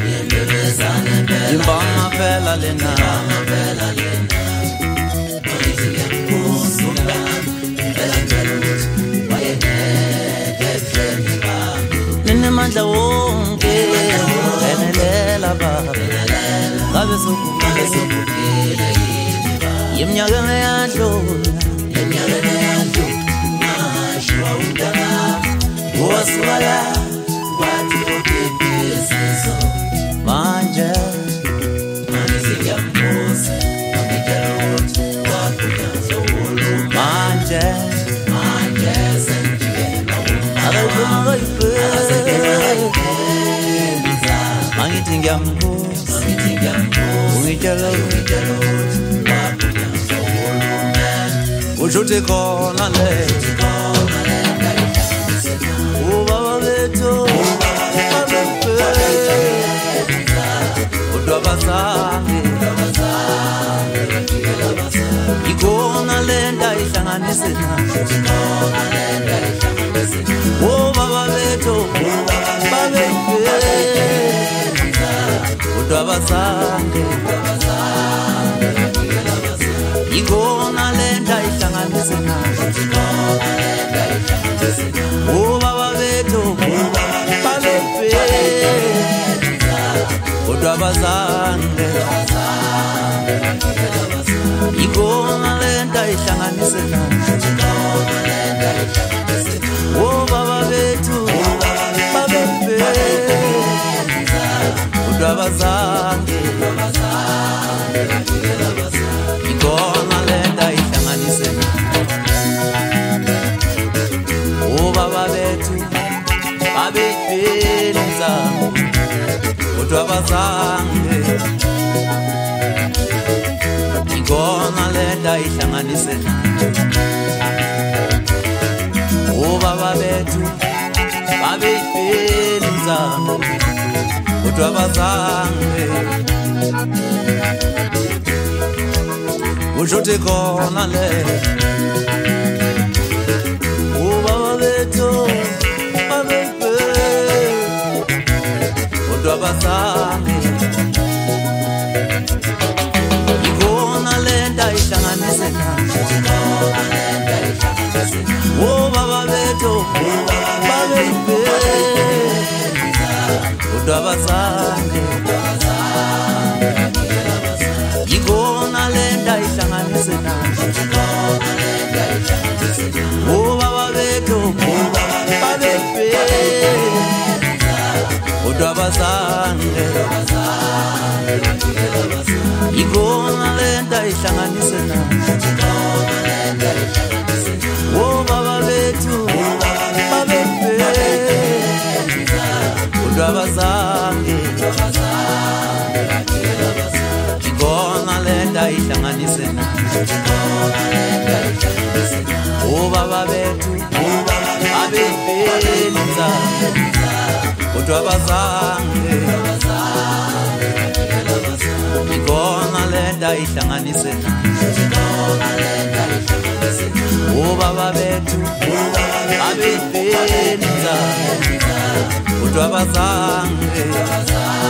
Imbanga phela lena Ninemandla wonke enelela baba Ngabe sokukile Yeminyakeni yadlula Mashiwa undana Wasuwala Wati okepesizo Manje Maniziyambuzi Amijalote Wakujanzo ulu Manje Sentiyena Agayipema Mangithi ngiyambuza Ungijalote Wakujanzo ulu Ushute khona le Ubaba bethu Udwabazange Ikhona lenta ihlanganise nathi Ubaba bethu Udwabazange Ikhona lenta ihlanganise nathi Ubaba bethu Udwabazange Ikhona lenta ihlanganise nathi Ubaba bethu Udwabazange Ikhona lenta ihlanganise Ubaba bethu babephenza Udwabazange Ikhona lenta ihlanganise Ubaba bethu babephenza Udwabazange Ushuthi khona le Ubaba bethu Udwabazange Ikhona lenta ihlanganise nathi Ubaba bethu Udwabazange Ikhona lenta ihlanganise nathi Ubaba bethu Udwabazange Ikhona lenta ihlanganise nathi Ubaba bethu Udwabazange Ikhona lenta ihlanganise nathi Ubaba bethu babephenza Udwabazange Ikhona lenta ihlanganise nathi Ubaba bethu babephenza Udwabazange